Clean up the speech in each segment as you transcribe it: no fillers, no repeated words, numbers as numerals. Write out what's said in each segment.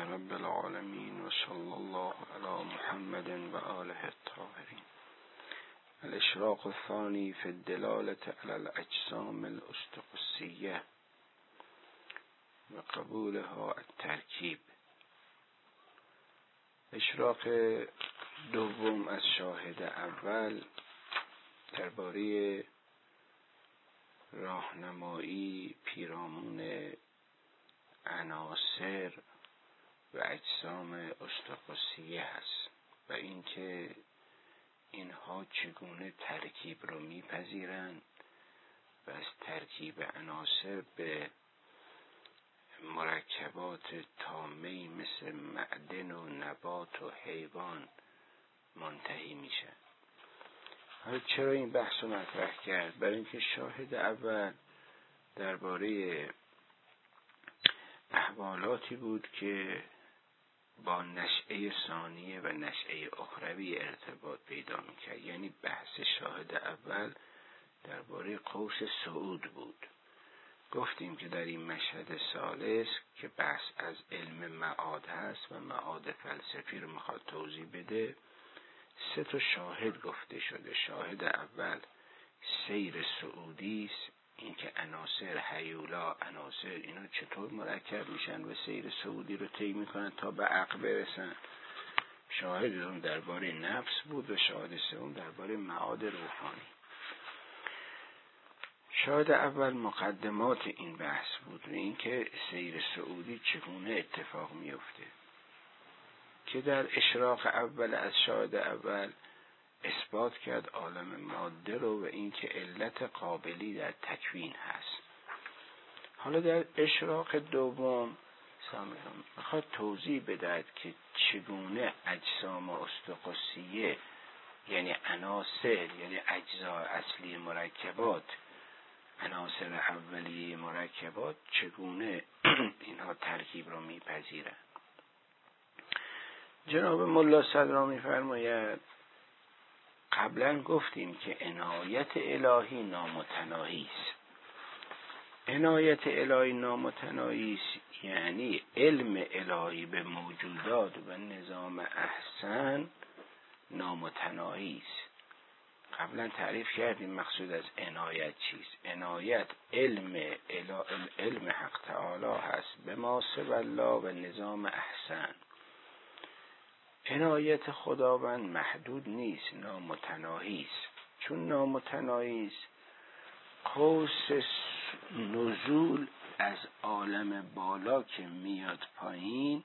رب العالمين وصلى الله على محمد وآله الطاهرين. الاشراق الثاني في الدلالة على الأجسام الاستقصية وقبولها الترکیب. اشراق دوم از شاهد اول درباره راهنمایی پیرامون عناصر و اجسام استقصیه هست و اینکه اینها چگونه ترکیب رو میپذیرند و از ترکیب عناصر به مرکبات تامه‌ای مثل معدن و نبات و حیوان منتهی میشه. حالا چرا این بحث رو مطرح کرد؟ برای اینکه شاهد اول درباره احوالاتی بود که با نشأه ثانیه و نشأه اخروی ارتباط پیدا میکرد. یعنی بحث شاهد اول درباره قوس صعود بود. گفتیم که در این مشهد ثالث که بحث از علم معاد هست و معاد فلسفی رو میخواد توضیح بده، 3 شاهد گفته شده. شاهد اول سیر صعودی است، اینکه عناصر هیولا، عناصر اینا چطور مرکب میشن و سیر صعودی رو طی میکنن تا به عقل برسن. شاهد دوم درباره نفس بود و شاهد سوم درباره معاد روحانی. شاهد اول مقدمات این بحث بود و اینکه سیر صعودی چگونه اتفاق میفته که در اشراق اول از شاهد اول اثبات کرد عالم ماده رو و اینکه علت قابلی در تکوین هست. حالا در اشراق دوم سامیان میخواد توضیح بدهد که چگونه اجسام استقصیه، یعنی عناصر، یعنی اجزای اصلی مرکبات، عناصر اولیه مرکبات، چگونه اینها ترکیب رو میپذیرند. جناب ملا صدرا میفرماید قبلا گفتیم که عنایت الهی نامتناهی است. عنایت الهی نامتناهی است یعنی علم الهی به موجودات و نظام احسن نامتناهی است. قبلا تعریف کردیم مقصود از عنایت چیست. عنایت علم حق تعالی هست به ما سوی الله و نظام احسن. عنایت خداوند محدود نیست، نامتناهی است. چون نامتناهی است، قوس نزول از عالم بالا که میاد پایین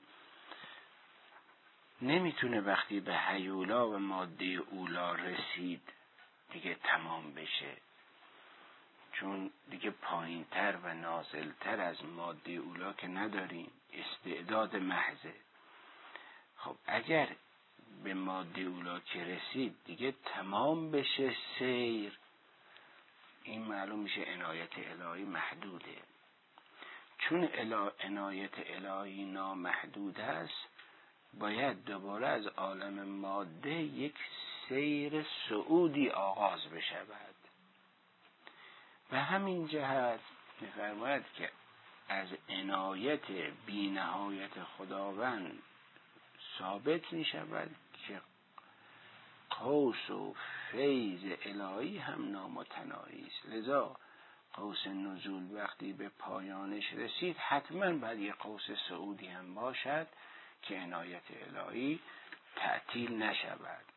نمیتونه وقتی به هیولا و ماده اولا رسید دیگه تمام بشه، چون دیگه پایینتر و نازلتر از ماده اولا که نداریم، استعداد محضه. خب اگر به ماده اولا که رسید دیگه تمام بشه سیر، این معلوم میشه عنایت الهی محدوده. چون عنایت الهی نامحدود است، باید دوباره از عالم ماده یک سیر صعودی آغاز بشود. به همین جهت می‌فرماید که از عنایت بی نهایت خداوند ثابت می‌شود که قوس و فیض الهی هم نامتناهی است. لذا قوس نزول وقتی به پایانش رسید حتما باید یک قوس صعودی هم باشد که عنایت الهی تعطیل نشود.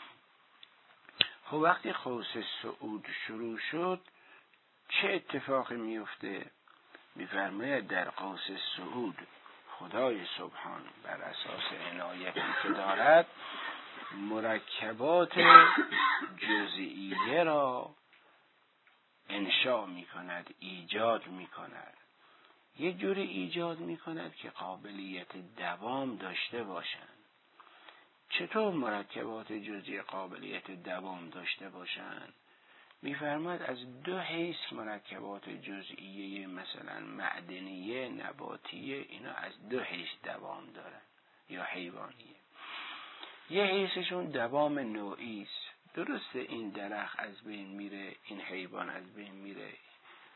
خب وقتی قوس صعود شروع شد چه اتفاقی میفته؟ میفرماید در قوس صعود خدای سبحان بر اساس عنایتی که دارد مرکبات جزئیه را انشاء میکند، ایجاد میکند. یه جوری ایجاد میکند که قابلیت دوام داشته باشند. چطور مرکبات جزئی قابلیت دوام داشته باشند؟ میفرماید از 2 حیث مرکبات جزئیه مثلا معدنیه، نباتیه، اینا از 2 حیث دوام دارن یا حیوانیه. یه حیثشون دوام نوعی است. درسته این درخت از بین میره، این حیوان از بین میره،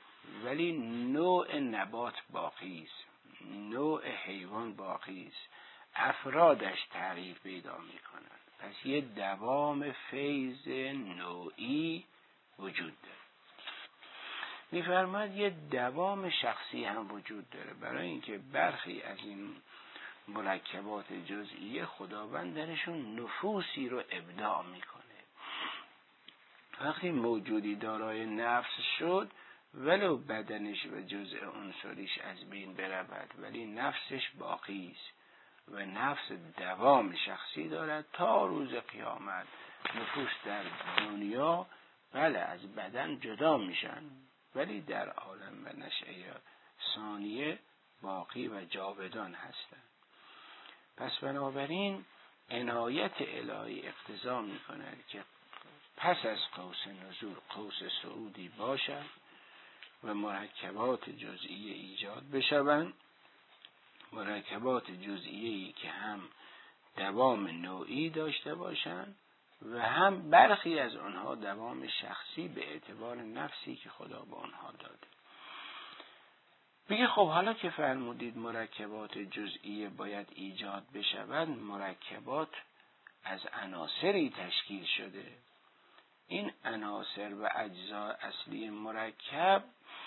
ولی نوع نبات باقی است، نوع حیوان باقی است. افرادش تغییر پیدا میکنند. پس یه دوام فیض نوعی وجود داره. میفرماید یه دوام شخصی هم وجود داره، برای اینکه برخی از این مرکبات جزئیه خداوند درشون نفوسی رو ابداع میکنه. وقتی موجودی دارای نفس شد، ولو بدنش و جزء عنصریش از بین برود، ولی نفسش باقی است و نفس دوام شخصی دارد تا روز قیامت. نفوس در دنیا بله از بدن جدا میشن، ولی در عالم و نشأه ثانیه باقی و جاودان هستند. پس بنابراین عنایت الهی اقتضا میکند که پس از قوس نزول قوس صعودی باشد و مرکبات جزئیه ایجاد بشوند، مرکبات جزئیه‌ای که هم دوام نوعی داشته باشند و هم برخی از آنها دوام شخصی به اعتبار نفسی که خدا به آنها داده. بگه خب حالا که فرمودید مرکبات جزئیه باید ایجاد بشود، مرکبات از عناصری تشکیل شده. این عناصر و اجزا اصلی مرکب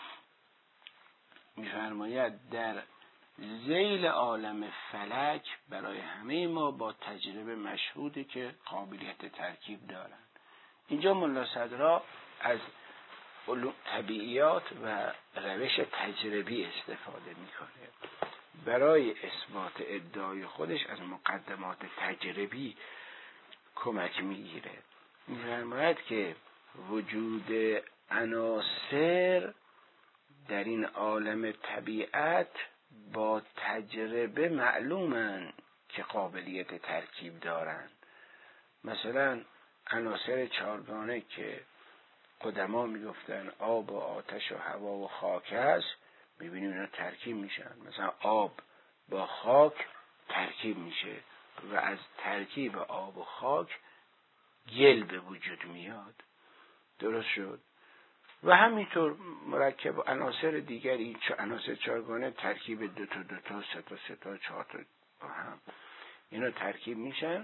می‌فرماید در ذیل عالم فلک برای همه ما با تجربه مشهوده که قابلیت ترکیب دارند. اینجا ملا صدرا از علوم طبیعیات و روش تجربی استفاده میکنه. برای اثبات ادعای خودش از مقدمات تجربی کمک میگیره. می‌فرماید که وجود عناصر در این عالم طبیعت با تجربه معلومن که قابلیت ترکیب دارن. مثلا عناصر چارگانه که قدما میگفتن آب و آتش و هوا و خاک است، میبینیم اینا ترکیب میشن. مثلا آب با خاک ترکیب میشه و از ترکیب آب و خاک گل به وجود میاد. درست شد. و همینطور مرکب عناصر دیگری، عناصر چارگانه ترکیب دو تا سه تا چهار تا با هم اینا ترکیب میشن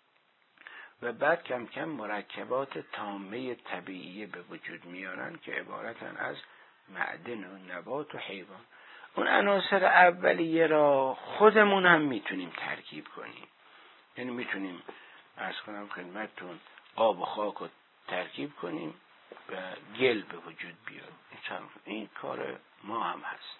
و بعد کم کم مرکبات تامه طبیعی به وجود میارن که عبارتن از معدن و نبات و حیوان. اون عناصر اولیه را خودمون هم میتونیم ترکیب کنیم. یعنی میتونیم عرض کنم خدمتتون آب و خاک رو ترکیب کنیم و گل به وجود بیاد. این کار ما هم هست،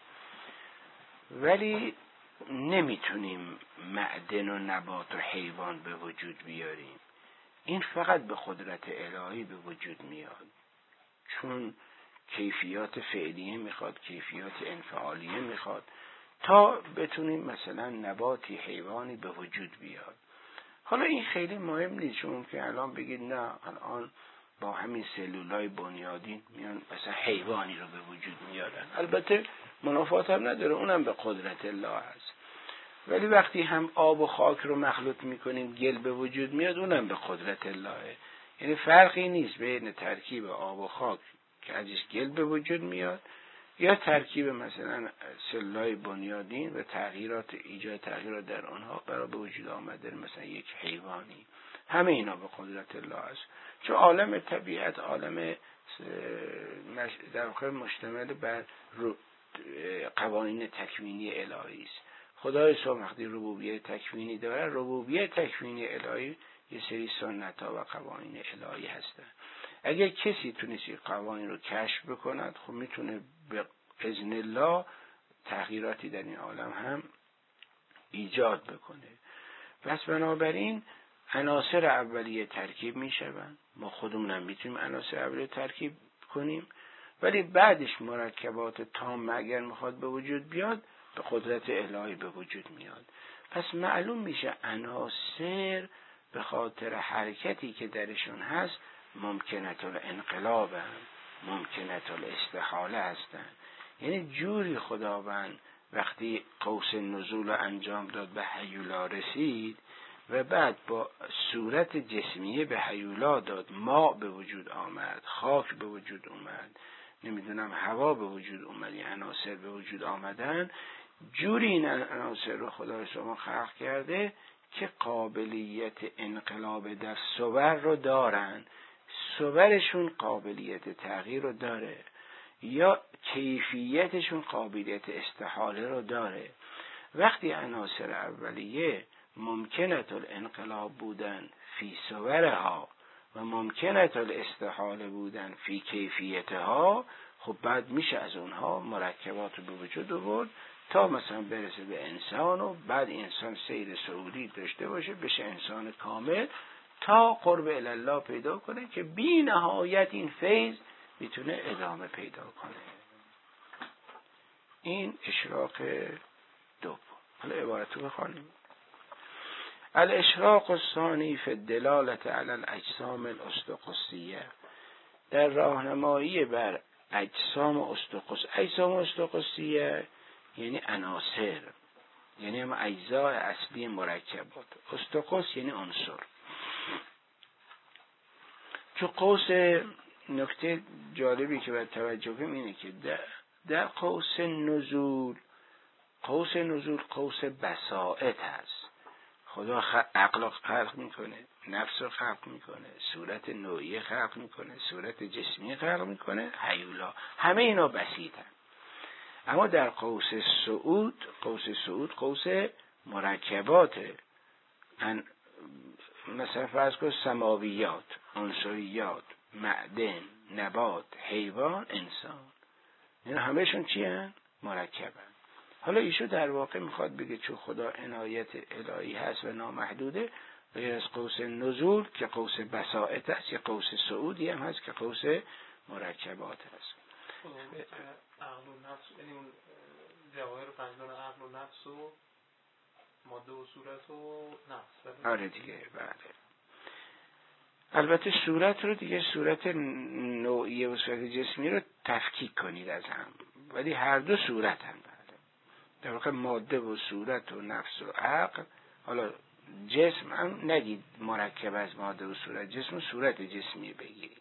ولی نمیتونیم معدن و نبات و حیوان به وجود بیاریم. این فقط به قدرت الهی به وجود میاد، چون کیفیات فعلیه میخواد، کیفیات انفعالیه میخواد تا بتونیم مثلا نباتی حیوانی به وجود بیاد. حالا این خیلی مهم نیست، چون که الان بگید نه الان با همین سلولای بنیادین میان مثلا حیوانی رو به وجود میارن. البته منافات هم نداره، اونم به قدرت الله هست. ولی وقتی هم آب و خاک رو مخلوط میکنیم گل به وجود میاد، اونم به قدرت اللهه. یعنی فرقی نیست بین ترکیب آب و خاک که ازش گل به وجود میاد یا ترکیب مثلا سلولای بنیادین و ایجاد تغییرات در آنها برای به وجود آمدن مثلا یک حیوانی. همه اینا به قدرت الله است، چون عالم طبیعت عالم در واقع مشتمل بر قوانین تکوینی الهی است. خدای سبحانه وقتی ربوبیت تکوینی داره، ربوبیت تکوینی الهی یه سری سنت ها و قوانین الهی هستن. اگر کسی تونست این قوانین رو کشف بکند، خب میتونه به اذن الله تغییراتی در این عالم هم ایجاد بکنه. پس بنابراین عناصر اولیه ترکیب میشوند، ما خودمون هم میتونیم عناصر اولیه ترکیب کنیم، ولی بعدش مرکبات تام اگر میخواد به وجود بیاد به قدرت الهی به وجود میاد. پس معلوم میشه عناصر به خاطر حرکتی که درشون هست ممکنت الانقلاب هم، ممکنت الاستحاله هستن. یعنی جوری خداوند وقتی قوس نزول رو انجام داد به هیولا رسید و بعد با صورت جسمیه به هیولا داد، ماء به وجود آمد، خاک به وجود اومد، نمیدونم هوا به وجود اومد، عناصر به وجود آمدن، جوری این عناصر رو خدای شما خلق کرده که قابلیت انقلاب در صور رو دارن، صورشون قابلیت تغییر رو داره، یا کیفیتشون قابلیت استحاله رو داره. وقتی عناصر اولیه ممکنه الانقلاب بودن فی صورها و ممکنه الاستحاله بودن فی کیفیتها، خب بعد میشه از اونها مرکبات رو به وجود آورد تا مثلا برسه به انسان و بعد انسان سیر صعودی داشته باشه، بشه انسان کامل تا قرب الله پیدا کنه که بی نهایت این فیض میتونه ادامه پیدا کنه. این اشراق دوم. حالا عبارت رو بخوانیم. الاشراق الثانی فی الدلالة علی الاجسام الاسطقسیه، در راهنمایی بر اجسام اسطقس. اجسام اسطقسیه یعنی عناصر، یعنی هم اجزای اصلی مرکبات. اسطقس یعنی عنصر. چون قوس، نکته جالبی که باید توجه کنیم اینه که در قوس نزول قوس بساطت هست. خدا عقل رو خلق میکنه، نفس رو خلق میکنه، صورت نوعی خلق میکنه، صورت جسمی خلق میکنه، هیولا، همه اینا بسیطن. اما در قوس صعود قوس مرکباته. مثلا فرض کن سماویات، عنصریات، معدن، نبات، حیوان، انسان، اینا همهشون چی هن؟ مرکبن. حالا ایشو در واقع میخواد بگه چون خدا عنایت الهی هست و نامحدوده، غیر از قوس نزول که قوس بساطت هست، یا قوس صعودی هم هست که قوس مرکبات هست. عقل و نفس، یعنی اون جواهر پنجگانه عقل و نفس و ماده و صورت و نفس. آره دیگه، بله. البته صورت رو دیگه، صورت نوعی و صورت جسمی رو تفکیک کنید از هم، ولی هر دو صورت هم. در واقع ماده و صورت و نفس و عقل. حالا جسم هم نگید مرکب از ماده و صورت، جسم و صورت جسمی بگیرید،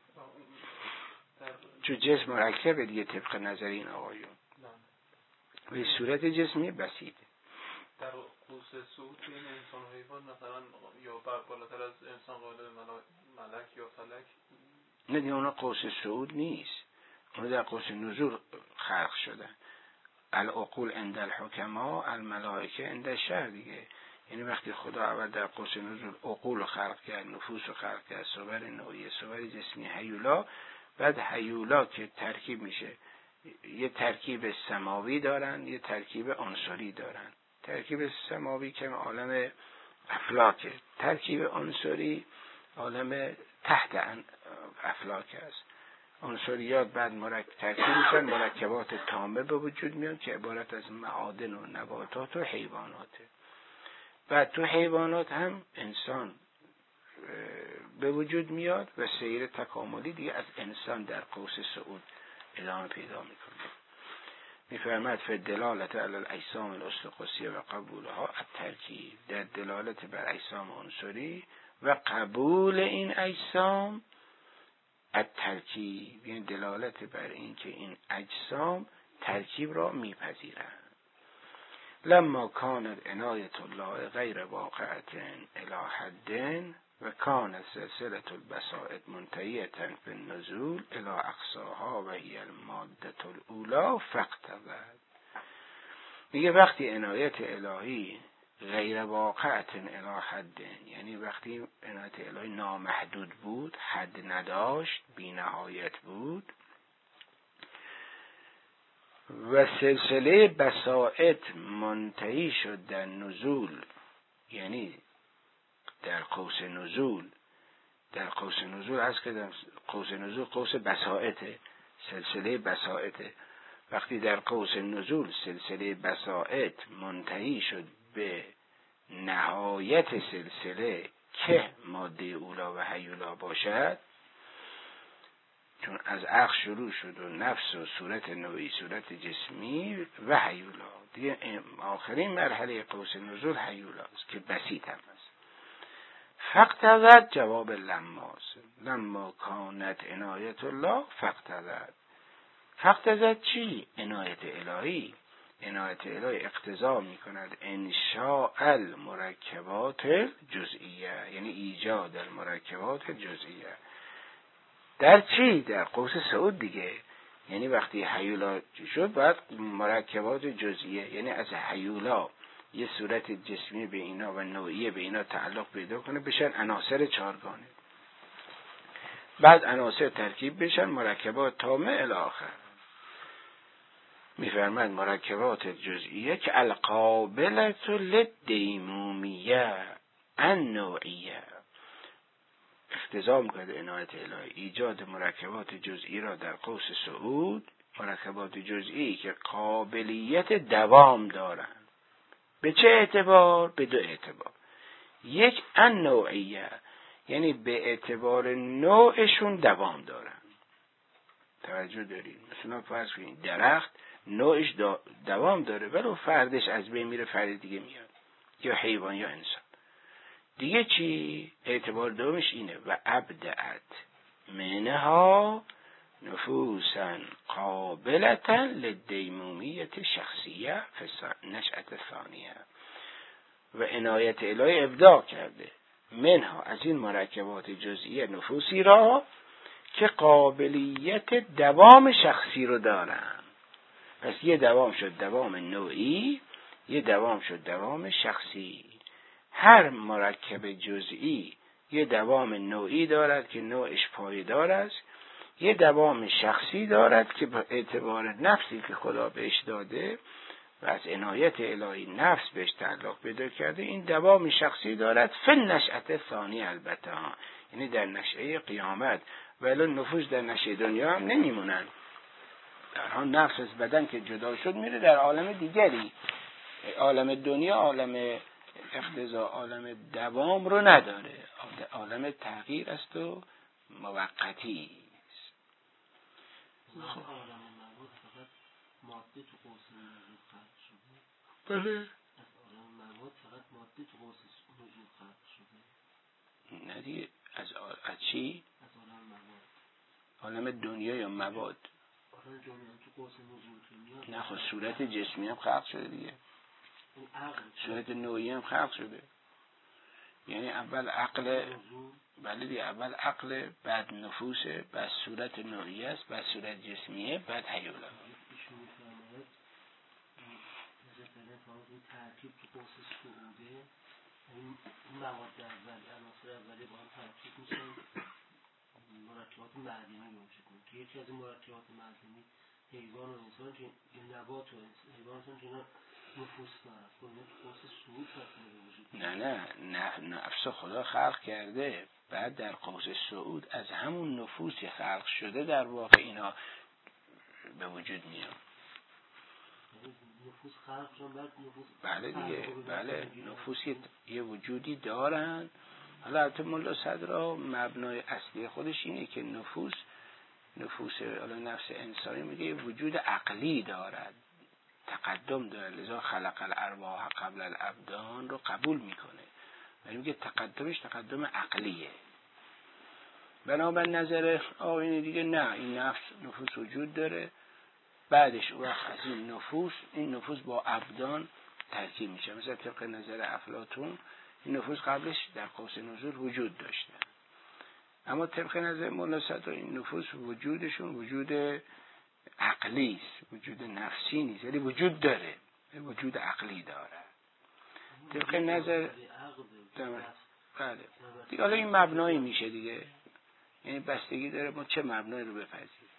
چون جسم مرکبه دیگه طبق نظر این آقایون، و صورت جسمی بسیطه. در قوس صعود این انسان و حیوان مثلا یا بالاتر از انسان قابل ملک یا فلک، نه دیگه اونا قوس صعود نیست، اونا در قوس نزول خلق شدن. العقول عند الحکما، الملائکه عند الشر دیگه. یعنی وقتی خدا اول در قوس نزول عقول رو خلق کرد، نفوس رو خلق کرد، صور نوعی، صور جسمی، هیولا، بعد هیولا که ترکیب میشه، یه ترکیب سماوی دارن، یه ترکیب عنصری دارن. ترکیب سماوی که عالم افلاکه، ترکیب عنصری عالم تحت افلاک است. عنصریات بعد ترکیب میشن، مرکبات تامه به وجود میاد که عبارت از معادن و نباتات و حیواناته. بعد تو حیوانات هم انسان به وجود میاد و سیر تکاملی دیگه از انسان در قوس صعود ادامه پیدا میکنه. میفرماد فی دلالت علی الاجسام الاسطقسیه و قبولها الترکیب، در دلالت بر اجسام عنصری و قبول این اجسام الترکیب، یعنی دلالت بر این که این اجسام ترکیب را میپذیرند. لما کانت عنایت الله غیر واقعة الی حد و کانت سلسله البسائط منتهیة فی النزول الی اقصاها و هی الماده الاولی فاقتضت. میگه وقتی عنایت الهی غیر واقعة الی حد، یعنی وقتی عنایت الهی نامحدود بود، حد نداشت، بی نهایت بود، و سلسله بساطت منتهی شد در نزول، یعنی در قوس نزول. در قوس نزول هست که در قوس نزول قوس بساطته، سلسله بساطته. وقتی در قوس نزول سلسله بساطت منتهی شد به نهایت سلسله که ماده اولا و هیولا باشد، چون از عقل شروع شد و نفس و صورت نوعی، صورت جسمی و هیولا دیگه، آخرین مرحله قوس نزول هیولا است که بسیط هم است. فاقتضت جواب لما کانت عنایت الله فاقتضت. فاقتضت چی؟ عنایت الهی عنایت الهی اقتضا میکند انشاء المرکبات جزئیه، یعنی ایجاد المرکبات جزئیه. در چی؟ در قوس صعود دیگه. یعنی وقتی هیولا شد باید مرکبات جزئیه، یعنی از هیولا یه صورت جسمی به اینا و نوعی به اینا تعلق پیدا کنه، بشن عناصر چارگانه، بعد عناصر ترکیب بشن مرکبات تامه الی آخر. میفرماید مرکبات جزئیه که القابلة للدیمومیه النوعیه، اقتضا می‌کند عنایت الهی ایجاد مرکبات جزئی را در قوس صعود، مرکبات جزئی که قابلیت دوام دارند. به چه اعتبار؟ به دو اعتبار. یک النوعیه، یعنی به اعتبار نوعشون دوام دارن. توجه دارید؟ مثلا فرض کنید درخت نوعش دوام داره، ولو فردش از بین میره فرد دیگه میاد، یا حیوان یا انسان. دیگه چی؟ اعتبار دومش اینه و ابدعت منها نفوسا قابلتا للدیمومیت شخصیه نشأت ثانیه. و عنایت الهی ابداع کرده منها، از این مرکبات جزئیه، نفوسی را که قابلیت دوام شخصی رو دارن. پس یه دوام شد دوام نوعی، یه دوام شد دوام شخصی. هر مرکب جزئی یه دوام نوعی دارد که نوعش پایدار است، یه دوام شخصی دارد که به اعتبار نفسی که خدا بهش داده و از عنایت الهی نفس بهش تعلق پیدا کرده، این دوام شخصی دارد فی النشأة ثانی البته، یعنی در نشأه قیامت. ولی نفوس در نشأه دنیا هم نمیمونن، در نفس از بدن که جدا شد میره در عالم دیگری. عالم دنیا عالم اقتضا، عالم دوام رو نداره، عالم تغییر است و موقتی است. عالم مواد فقط ماده تو قوس نزول خلق شده. بله. از عالم مواد فقط ماده تو قوس نزول خلق شده. نه دیگه. از چی؟ از عالم مواد. عالم دنیا یا مواد؟ عالم دنیا تو قوس نزول دنیا. نه خب صورت جسمی هم خلق شده دیگه. صورت نوعی هم خلق شده. یعنی اول عقل، بله دیگه، اول عقل، بعد نفوسه، بعد صورت نوعی است، بعد صورت جسمیه، بعد هیولا. ایشون میفرماید این ترکیب تو قوس صعوده، این مواد اول، عناصر اولیه با هم ترکیب میشن مرکبات معدنی میشه کنن که یکی از این مرکبات معدنی حیوان و انسان، که نبات و حیوان انسان که اینا نفوس دارد، کنه تو قوس صعود وجود. نه نفس خدا خلق کرده، بعد در قوس صعود از همون نفوسی خلق شده در واقع اینا به وجود میاد. نفوس خلق شدن، بعد نفوس، بله دیگه، بله نفوس یه وجودی دارن. حالا البته ملا صدرا مبنای اصلی خودش اینه که نفوس حالا نفس انسانی میگه یه وجود عقلی دارد، تقدم داره، لذا خلق الارواح قبل الابدان رو قبول میکنه، ولی میگه تقدمش تقدم عقلیه. بنابر نظر آقایون دیگه نه، این نفوس وجود داره، بعدش اون وقت از این نفوس با ابدان ترکیب میشه. مثلا طبق نظر افلاطون این نفوس قبلش در قوس نزول وجود داشته، اما طبق نظر مولا صدرا این نفوس وجودشون وجود عقلی است، وجود نفسی نیست، ولی وجود داره، وجود عقلی داره. طبق نظر بله دیگه. حالا این مبنایی میشه دیگه، یعنی بستگی داره ما چه مبنایی رو بپذیریم.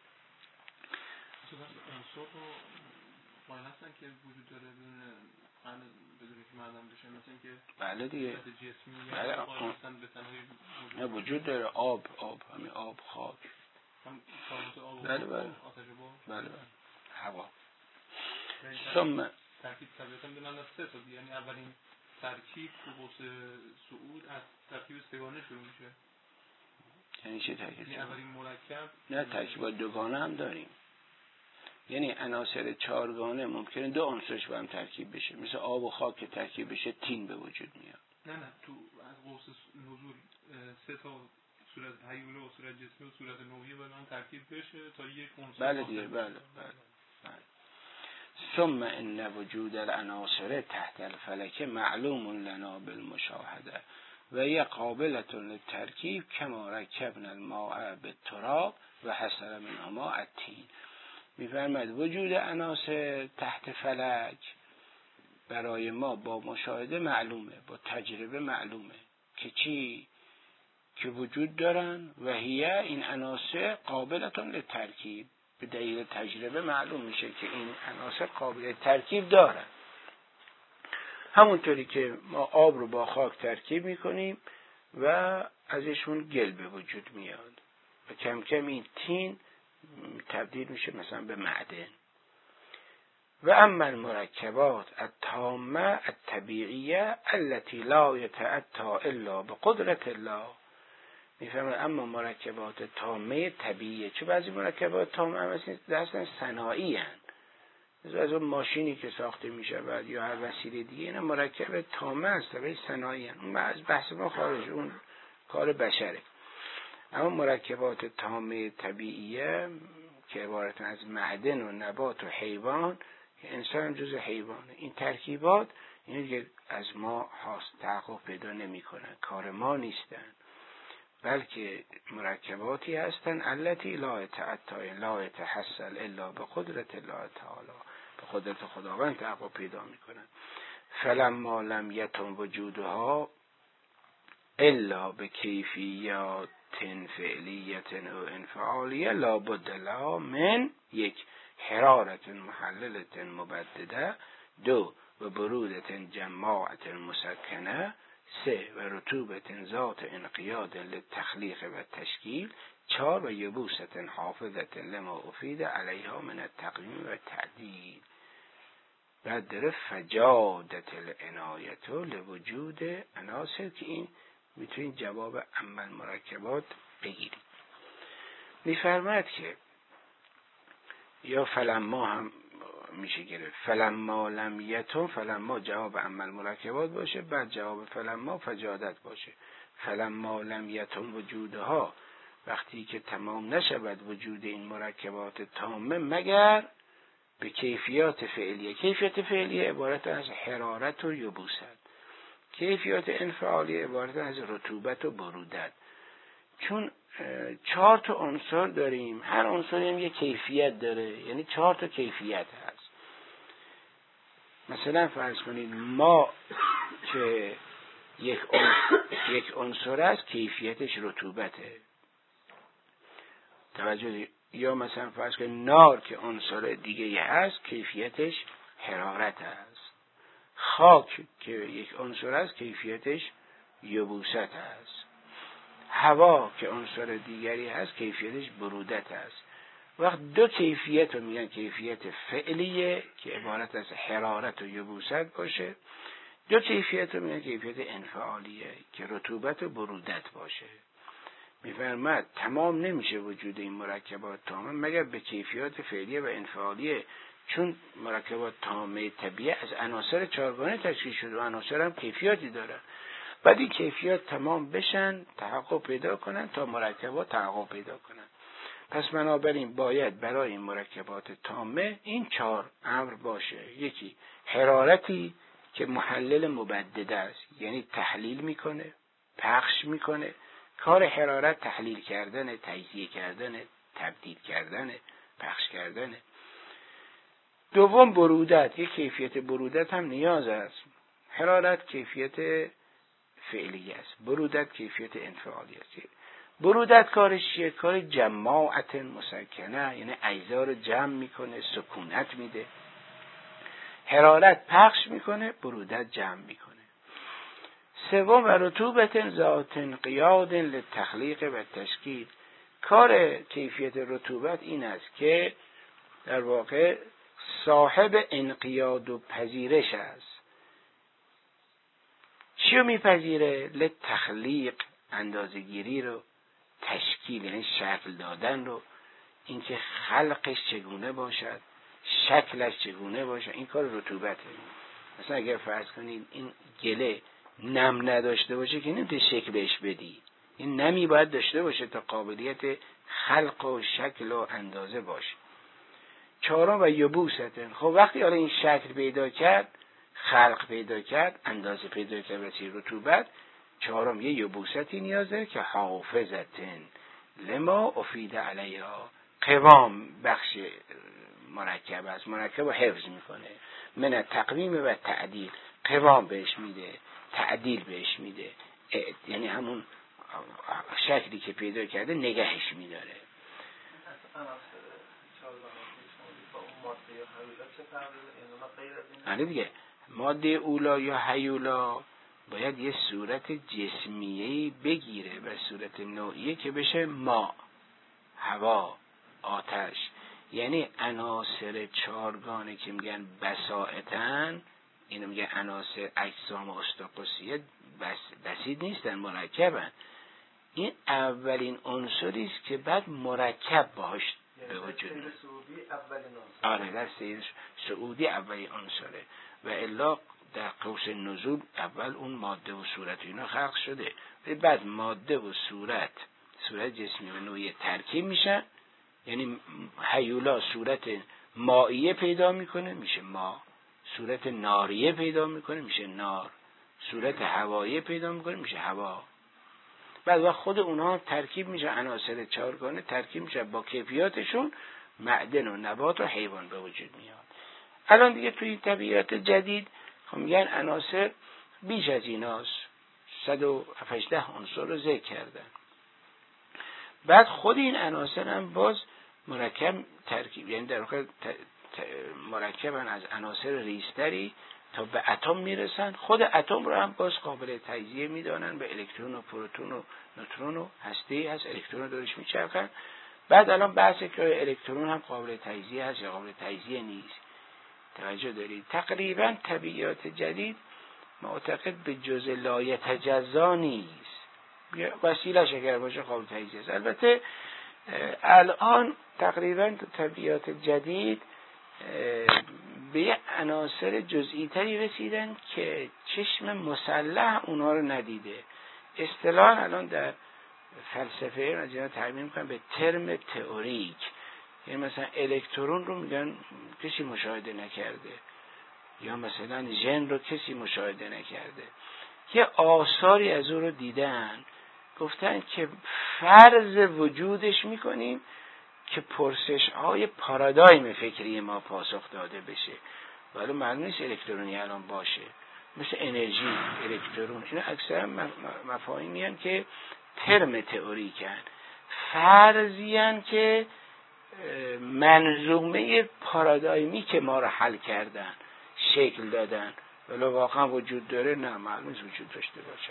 عنصر رو قائل هستن که وجود داره بدون که معلوم بشه، مثل اینکه بله دیگه، جسمی بله قائل هستن به تنهایی نه وجود داره. آب همین آب، خاک، بله بله بله هوا. ثم ترکیب طبیعتا بلند از سه تا، یعنی اولین ترکیب تو قوس صعود از ترکیب سگانه شروع میشه. یعنی چه ترکیب؟ یعنی اولین مرکب، نه ترکیب دوگانه هم داریم، یعنی عناصر چهارگانه ممکنه دو عنصرش با هم ترکیب بشه، مثل آب و خاک که ترکیب بشه تین به وجود میاد. نه تو از قوس نزول سه تا صورت هیولا و صورت جسمی و صورت نوعی با هم ترکیب بشه تا یک عنصر. بله دیگه، بله. ثم ان وجود العناصر تحت الفلک معلوم لنا بالمشاهده و هي قابلة للترکیب کما رکبنا الماء بالتراب و حصل منهما الطین. می‌فرماید وجود عناصر تحت فلک برای ما با مشاهده معلومه، با تجربه معلومه که چی؟ که وجود دارن و هی این عناصر قابلة للترکیب. به دلیل تجربه معلوم میشه که این عناصر قابلیت ترکیب دارن. همونطوری که ما آب رو با خاک ترکیب میکنیم و ازشون گل به وجود میاد و کم کم این طین تبدیل میشه مثلا به معدن. و اما المرکبات التامه الطبیعیه التي لا يتأتى الا بقدرت الله. میفهمه اما مرکبات تامه طبیعیه، چون بعضی مرکبات تامه هم اصلا صناعی هن. از اون ماشینی که ساخته میشه بعد یا هر وسیله دیگه، اینا مرکب تامه است ولی صناعی هن. اون از بحث ما خارج، اون کار بشره. اما مرکبات تامه طبیعیه که عبارت از معدن و نبات و حیوان، انسان جز حیوانه، این ترکیبات اینه که از ما تحقق پیدا نمی کنن، کار ما نیستن، بلکه مرکباتی هستن التي لا يتأتى لا يتحصل الا بقدرت الله تعالی، به قدرت خداوند تحقق پیدا میکنن. فلما لم یتم وجودها الا بکیفیات فعلیت و انفعالیه لا بد لها من یک حرارت محللت مبدده، دو و برودت جماعت مسکنه، سه و رطوبت ذات انقیاد للتخلیق و تشکیل، چهار و یبوست حافظت لما افید علیها من التقویم و تعدیل. بعد داره فجادت العنایت لوجود عناصر که این میتونید جواب عمل مرکبات بگیرید. میفرماید که یا فلما هم میشه گرفت، فلما لم یتم، فلما جواب عمل مرکبات باشه، بعد جواب فلما فجادت باشه. فلما لم یتم وجودها، وقتی که تمام نشود وجود این مرکبات تامه مگر به کیفیات فعلیه. کیفیت فعلیه عبارت از حرارت و یبوست، کیفیات انفعالی عبارت از رطوبت و برودت. چون 4 تا عنصر داریم، هر عنصری هم یک کیفیت داره، یعنی 4 تا کیفیت هست. مثلا فرض کنید ما که یک عنصر است کیفیتش رطوبته، توجه. یا مثلا فرض کنید نار که عنصر دیگه هست کیفیتش حرارت است. خاک که یک عنصر است کیفیتش یبوست است. هوا که عنصر دیگری هست کیفیتش برودت است. وقت دو کیفیت رو میگن کیفیت فعلیه که عبارت از حرارت و یبوست باشه، دو کیفیت رو میگن کیفیت انفعالیه که رطوبت و برودت باشه. میفرماید تمام نمیشه وجود این مرکبات تامه مگر به کیفیات فعلیه و انفعالیه، چون مرکبات تامه طبیعی از عناصر 4گانه تشکیل شده و عناصر هم کیفیاتی دارن. بعد این کیفیات تمام بشن، تحقق پیدا کنن تا مرکبات تحقق پیدا کنن. پس بنابراین باید برای این مرکبات تامه این 4 امر باشه. یکی حرارتی که محلل مبدده است، یعنی تحلیل میکنه، پخش میکنه. کار حرارت تحلیل کردن، تجزیه کردن، تبدیل کردن، پخش کردن. دوم برودت، یک کیفیت برودت هم نیاز است. حرارت کیفیت فعلی است، برودت کیفیت انفعالی است. برودت کارش چیه؟ کار جماعت مسکنه، یعنی اجزا رو جمع میکنه، سکونت میده. حرارت پخش میکنه، برودت جمع میکنه. سوم و رطوبت ذات انقیاد للتخلیق و تشکیل، کار کیفیت رطوبت این است که در واقع صاحب انقیاد و پذیرش است. چی رو میپذیره؟ لتخلیق، اندازه‌گیری رو، تشکیل یعنی شکل دادن رو، اینکه خلقش چگونه باشد، شکلش چگونه باشد، این کار رطوبته. مثلا اگر فرض کنید این گله نم نداشته باشه که نمیتونی شکلش بدی، این نمی باید داشته باشه تا قابلیت خلق و شکل و اندازه باشه. چهارم و یبوستن. خب وقتی حالا این شکل پیدا کرد، خلق پیدا کرد، اندازه پیدا کرد و رطوبت، چهارم یه یبوستی نیازه که حافظتن لما افید علیها، قوام بخش مرکب است، مرکب رو حفظ میکنه، من تقویم و تعدیل، قوام بهش میده، تعدیل بهش میده، یعنی همون شکلی که پیدا کرده نگهش میداره. آره دیگه، ماده اولا یا هیولا باید یه صورت جسمیه‌ای بگیره و صورت نوعیه که بشه ما، هوا، آتش. یعنی عناصر چارگانه که میگن بساطن، اینو میگن عناصر اجسام استقصیه، بسیط نیستن، مرکبن. این اولین عنصری است که بعد مرکب باهاش به وجود میاد. آره، در سیر سعودی اولین عنصره و الا در قوس نزول اول اون ماده و صورت اینا خلق شده و بعد ماده و صورت جسمی و نوعی ترکیب میشن. یعنی هیولا صورت مائیه پیدا میکنه میشه ما، صورت ناریه پیدا میکنه میشه نار، صورت هواییه پیدا میکنه میشه هوا. بعد وقت خود اونها ترکیب میشه، عناصر چهارگانه ترکیب میشه، با کیفیاتشون معدن و نبات و حیوان به وجود میاد. الان دیگه توی طبیعت جدید خب میگن عناصر بیش از ایناست، 118 عنصر رو ذکر کردن. بعد خود این عناصر هم باز مرکب ترکیب، یعنی در واقع مرکبن از عناصر ریزتری تا به اتم میرسن. خود اتم رو هم باز قابل تجزیه میدانن به الکترون و پروتون و نوترون و هسته هست، الکترون دورش میچرخن. بعد الان بحثه که الکترون هم قابل تجزیه هست یا قابل تجزیه نیست. توجه دارید؟ تقریبا طبیعت جدید معتقد به جزء لایتجزا نیست، وسیله شکر باشه قابل تجزیه است. البته الان تقریبا تو طبیعت جدید به یه عناصر جزئی تری رسیدن که چشم مسلح اونها رو ندیده. اصطلاحاً الان در فلسفه مجموعه تعبیر میکنن به ترم تئوریک. یعنی مثلا الکترون رو میگن کسی مشاهده نکرده، یا مثلا ژن رو کسی مشاهده نکرده. یه آثاری از او رو دیدن، گفتن که فرض وجودش میکنیم که پرسش های پارادایم فکری ما پاسخ داده بشه. ولی معلوم نیست الکترونی الان باشه، مثل انرژی، الکترون، اینا اکثرا مفاهیمی هستند که ترم تئوریکن، فرضی هستند که منظومه پارادایمی که ما رو حل کردن شکل دادن، ولی واقعا وجود داره؟ نه، معلوم نیست وجود داشته باشه.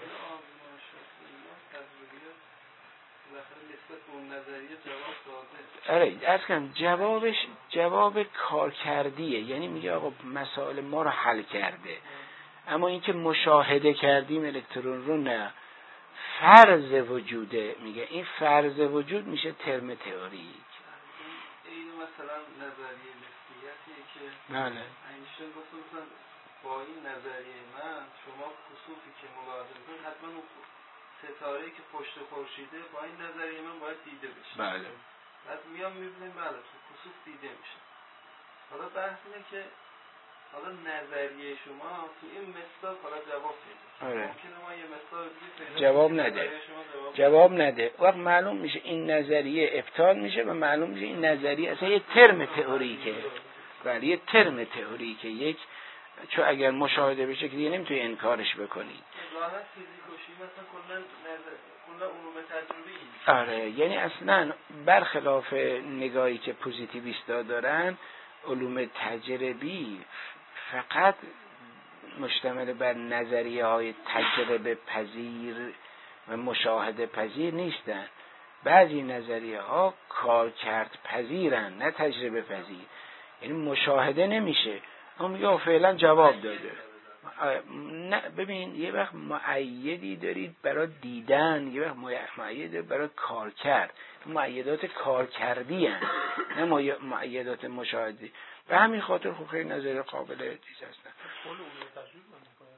آره، اصلا جواب کارکردیه، یعنی میگه آقا مسائل ما رو حل کرده، اما اینکه مشاهده کردیم الکترون رو نه، فرض وجوده. میگه این فرض وجود میشه ترم تئوریک. این مثلا نظریه نسبیتیه که بله اینشتین گفت مثلا با این نظریه من شما کسوفی که ملاحظه میکنید حتما اون ستاره‌ای که پشت خورشیده با این نظریه من باید دیده بشه. بله. بعد میام میبینیم بله تو کسوف دیده میشه. حالا بحث اینه که حالا نظریه شما تو این مصداق حالا جواب میده. آره. ممکنه ما یه مصداق جواب نده. وقت معلوم میشه این نظریه ابطال میشه و معلوم میشه این نظریه اصلا یه ترم تئوریکه. بله، یه ترم تئوریکه، یک، چون اگر مشاهده بشه که دیگه نمیتونی انکارش بکنی. ظاهرا فیزیک و شیمی مثلا کلا علوم تجربی. آره، یعنی اصلا برخلاف نگاهی که پوزیتیویستا دارن، علوم تجربی فقط مشتمل بر نظریه های تجربه پذیر و مشاهده پذیر نیستن. بعضی نظریه ها کارکرد پذیرن، نه تجربه پذیر. یعنی مشاهده نمیشه، اما میگه فعلا جواب داده. نه، ببین، یه وقت مؤیدی دارید برای دیدن، یه وقت مؤیدی برای کار کرد. مؤیدات کارکردی هستند، نه مؤیدات مشاهدی. به همین خاطر خب خیلی نظر قابل چیز هستن.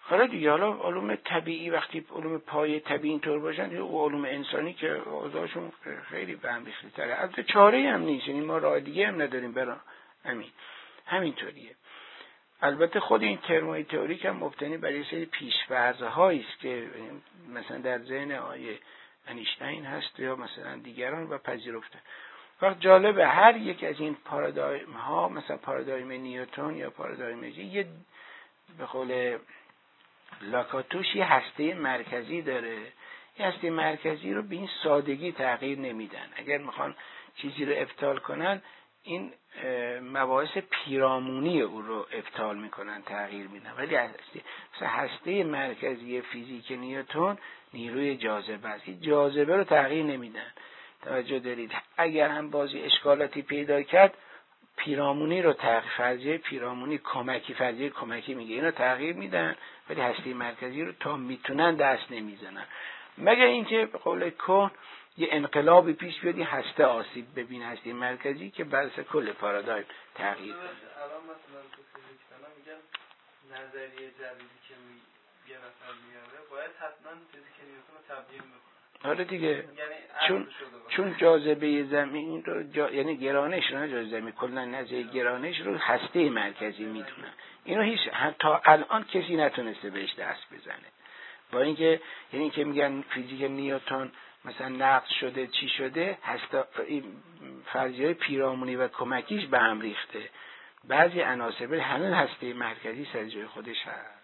حالا دیگه علوم طبیعی وقتی علوم پایه طبیعی اینطور باشن، او علوم انسانی که اوضاعشون خیلی به هم ریخته‌تره. البته چاره‌ای هم نیست، یعنی ما راه دیگه هم نداریم برای همینطوریه. البته خود این ترمای تئوریک هم مبتنی بر یه سری پیش‌فرض‌هایی است که مثلا در ذهن آیه انیشتین هست یا مثلا دیگران و پذیرفته. وقت جالبه هر یک از این پارادایم ها، مثلا پارادایم نیوتن یا پارادایم یه به قول لاکاتوش یه هسته مرکزی داره. یه هسته مرکزی رو به این سادگی تغییر نمیدن. اگر میخوان چیزی رو ابطال کنن، این مباحث پیرامونی او رو ابطال میکنن، تغییر میدن. ولی مثلا هسته مرکزی فیزیک نیوتن نیروی جاذبه است. جاذبه رو تغییر نمیدن. توجه دارید؟ اگر هم بازی اشکالاتی پیدا کرد، پیرامونی رو تغییر، فرضیه پیرامونی فرضیه کمکی میگه، اینو تغییر میدن، ولی هسته مرکزی رو تا میتونن دست نمیزنن. مگر اینکه به قول کهن یه انقلابی پیش بیاد، هسته آسیب ببینه، هسته مرکزی که برسه کل پارادایم تغییر کنه. الان مثلا تو فیزیک میگن نظریه جدیدی که یه نفر میاره باید حتما فیزیک نیوتن رو تبدیل میکنه. آره دیگه، چون جاذبه زمین رو یعنی گرانش رو، نه جاذبه زمین، کلا نظریه گرانش رو هسته مرکزی میدونن. اینو هیچ حتی الان کسی نتونسته بهش دست بزنه. با اینکه یعنی که میگن فیزیک نیوتن مثلا نقض شده، چی شده، فرضیه‌های پیرامونی و کمکیش به هم ریخته. بعضی عناصر همین هسته مرکزی سر جای خودش هست.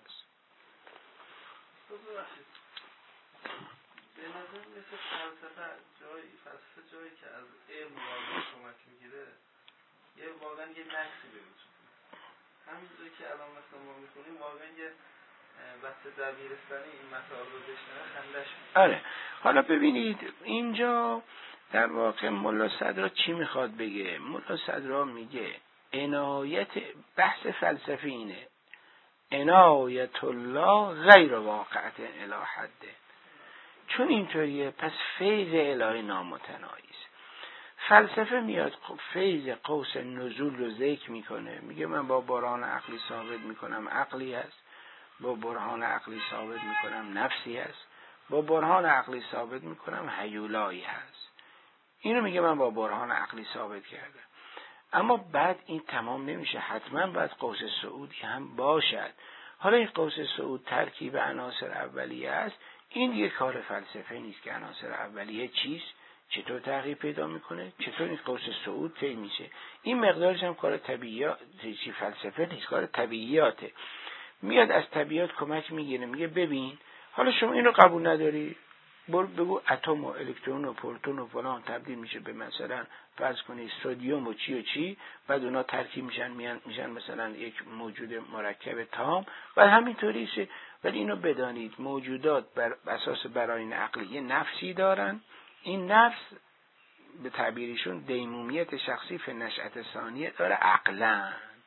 به نظر مثل فلسفه جایی که از علم واقعا کمک میگیره، یه واقعا یه نقصی به وجود میاد. همینجوری که الان مثلا ما میخونیم واقعا یه بچه دبیرستانی این مسائل رو بشنوه خندش میاد. آره، حالا ببینید اینجا در واقع ملا صدرا چی میخواد بگه؟ ملا صدرا میگه عنایت، بحث فلسفی اینه، عنایت الله غیر واقعت الی حده. چون اینطوریه پس فیض الهی نامتناهی است. فلسفه میاد فیض قوس نزول رو ذکر میکنه، میگه من با برهان عقلی ثابت میکنم عقلی هست، با برهان عقلی ثابت میکنم نفسی هست، با برهان عقلی ثابت میکنم هیولایی هست. اینو میگه من با برهان عقلی ثابت کردم. اما بعد این تمام نمیشه، حتما باید قوس صعودی هم باشد. حالا این قوس صعود ترکیب عناصر اولیه است. این دیگه کار فلسفه نیست که عناصر اولیه چیست، چطور تغییر پیدا میکنه، چطور این قوس صعود طی میشه. این مقدارش هم کار طبیعیات، چی فلسفه نیست، کار طبیعیاته. میاد از طبیعت کمک میگیره، میگه ببین حالا شما اینو قبول نداری، برو بگو اتم و الکترون و پروتون و فلان تبدیل میشه به مثلا فرض کنید سدیم و چی و چی، بعد اونا ترکیب میشن مثلا یک موجود مرکب تام و همینطوری شه. ولی اینو بدانید موجودات بر اساس براین عقلی نفسی دارن. این نفس به تعبیرشون دیمومیت شخصی فی نشأت ثانیه داره عقلا.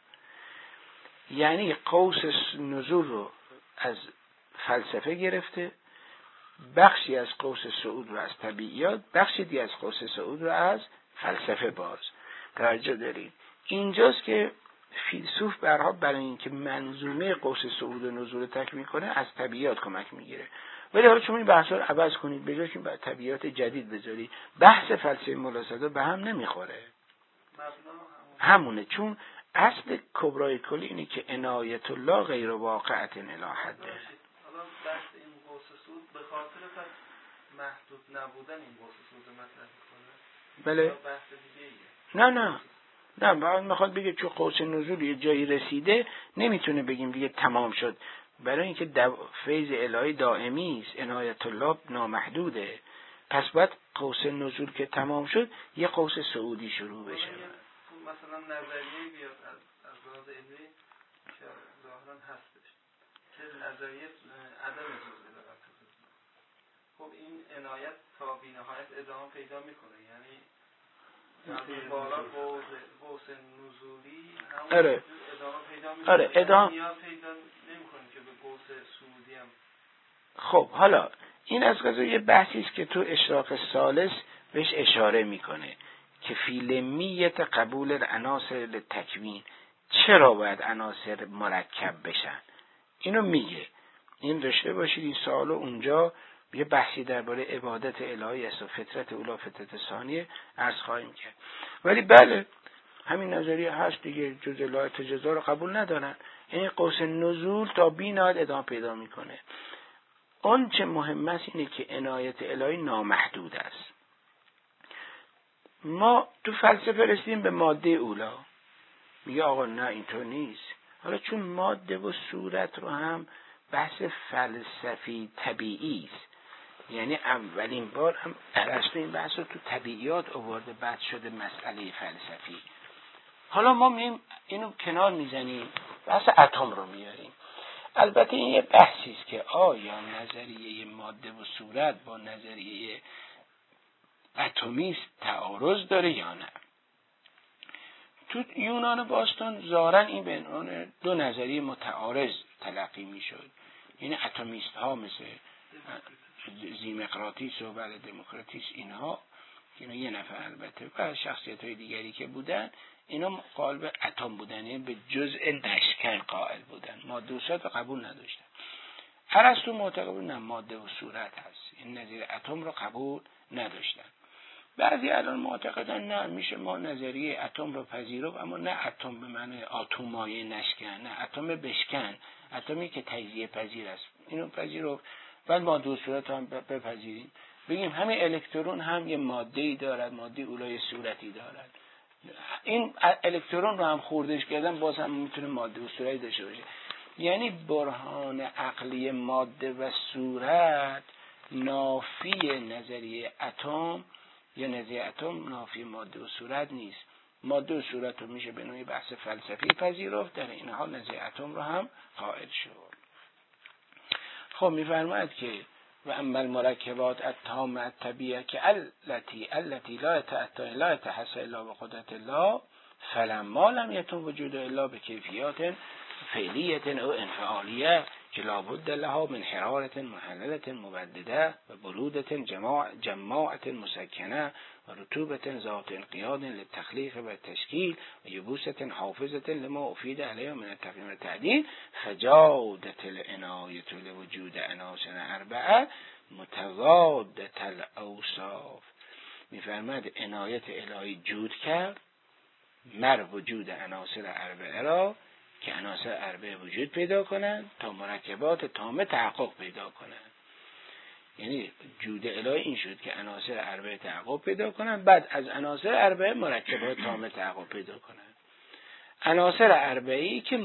یعنی قوس نزول رو از فلسفه گرفته، بخشی از قوس صعود رو از طبیعیات، بخشی دیگه از قوس صعود رو از فلسفه باز. توجه دارید؟ اینجاست که فیلسوف برها برای اینکه منظومه قوس صعود و نزول تکمیل کنه از طبیعیات کمک میگیره. ولی حالا شما این بحثا رو عوض کنید، به جای که بعد طبیعیات جدید بذاری، بحث فلسفه ملا صدرا به هم نمیخوره. همونه، چون اصل کبرای کلی اینه که عنایت الله غیر واقعت الی حده. حالا بحث این قوس صعود به خاطر پس محدود نبودن این قوس صعود مطرح کنه. بله. بحث دیگه ایه. نه بعد میخواد بگه چون قوس نزول یه جایی رسیده نمیتونه بگیم دیگه تمام شد، برای اینکه فیض الهی دائمی است، عنایت الله نامحدوده. پس باید قوس نزول که تمام شد یه قوس صعودی شروع بشه. مثلا نظریه بیاد از لحاظ علمی که ظاهرا هستش که نظریه عدم جزئی داره. خب این عنایت تا بی‌نهایت ادامه پیدا میکنه، یعنی بالا قوس نزولی هم ادامه پیدا میکنه، ادامه پیدا نمیکنه که به قوس صعودی هم. خب حالا این از قضا یه بحثی است که تو اشراق ثالث بهش اشاره میکنه که فی لمیت قبول العناصر للتکوین، چرا باید عناصر مرکب بشن. اینو میگه این داشته باشید. این سوال اونجا یه بحثی درباره عبادت الهی است و فطرت اولا فطرت ثانیه عرض خواهیم کرد. ولی بله همین نظریه هست دیگه، جز الهی تجزا رو قبول ندارن. این قوس نزول تا بی‌نهایت ادامه پیدا میکنه. اون چه مهم است اینه که عنایت الهی نامحدود است. ما تو فلسفه رسیدیم به ماده اولا، میگه آقا نه اینطور نیست. حالا چون ماده و صورت رو هم بحث فلسفی طبیعی است، یعنی اولین بار هم ارسطو این بحث رو تو طبیعیات آورده، بعد شده مسئله فلسفی. حالا ما مییم اینو کنار میزنیم، بحث اتم رو میاریم. البته این یه بحثی است که آیا نظریه ماده و صورت با نظریه اتمیست تعارض داره یا نه. تو یونان باستان ظاهرا این به عنوان دو نظریه متعارض تلقی میشد. این اتمیست ها مثل زیمقراطیس و بعد دموکراتیس، اینها یه نفر البته و شخصیت های دیگری که بودن، اینا قائل اتم بودن، یعنی به جزء نشکن قائل بودن، ماده و صورت قبول نداشتن. ارسطو معتقد بود نه، ماده و صورت هست، این نظریه اتم رو قبول نداشتن. بعضی الان معتقدن نه، میشه ما نظریه اتم رو پذیرفت، اما نه اتم به معنی اتمای نشکن، نه اتم بشکن، اتمی که تجزیه پذیر است، اینو پذیرفت. بعد ماده و صورت هم بپذیریم، بگیم همین الکترون هم یه ماده‌ای دارد، ماده اولای صورتی دارد. این الکترون رو هم خوردش کردن، باز هم میتونه ماده و صورتی داشته باشه. یعنی برهان عقلی ماده و صورت نافی نظریه اتم یا نظریه اتم نافی ماده و صورت نیست. ماده و صورت رو میشه به نوعی بحث فلسفی پذیرفت، در این حال نظریه اتم رو هم قائل شد. خب میفرماید که و اما المرکبات التامه الطبیعه که التي لا يتحصى الا بقدرت الله فلما لم يتم وجود الا بكيفيات فعلیه او انفعالیه که لابد لها من حرارة محللة مبدده و برودة جماعة مسکنه و رطوبة ذات انقیاد للتخلیق و تشکیل و یبوسة حافظة لما افید علیه من التقییم و تعدیل فجادت العنایة لوجود عناصر اربعه متضادة الاوصاف. میفرماید عنایت الهی جود کرد مر وجود عناصر اربعه را که عناصر اربعه وجود پیدا کنند تا مرکبات تامه تحقق پیدا کنند. یعنی جود الهی این شد که عناصر اربعه تحقق پیدا کنند، بعد از عناصر اربعه مرکبات تامه تحقق پیدا کنند. عناصر اربعه‌ای که